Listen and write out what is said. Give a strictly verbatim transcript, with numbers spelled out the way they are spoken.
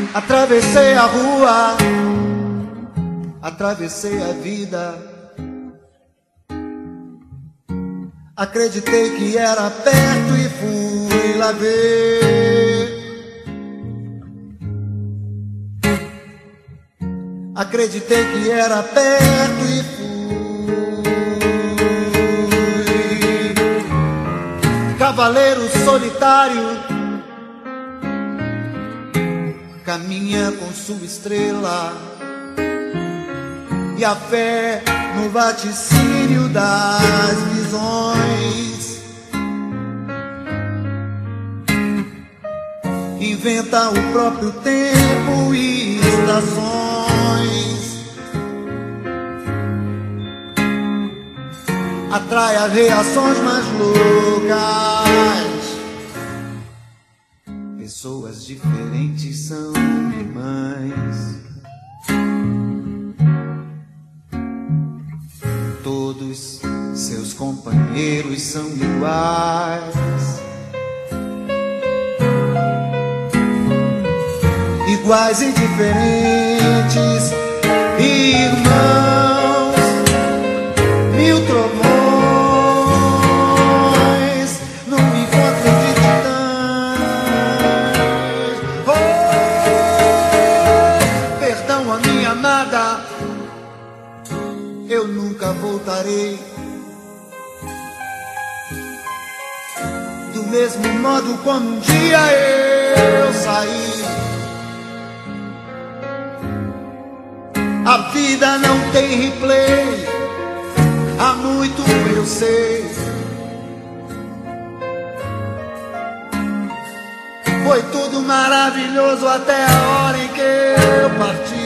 Atravessei a rua, atravessei a vida. Acreditei que era perto e fui lá ver. Acreditei que era perto e fui. Cavaleiro solitário caminha com sua estrela e a fé no vaticínio das visões. Inventa o próprio tempo e estações. Atrai as reações mais loucas. Pessoas diferentes são irmãs. Todos seus companheiros são iguais. Iguais e diferentes, irmãos, mil trovões num encontro de titãs. Oh, perdão a minha amada, eu nunca voltarei. Do mesmo modo como um dia eu saí. A vida não tem replay, há muito eu sei. Foi tudo maravilhoso até a hora em que eu parti.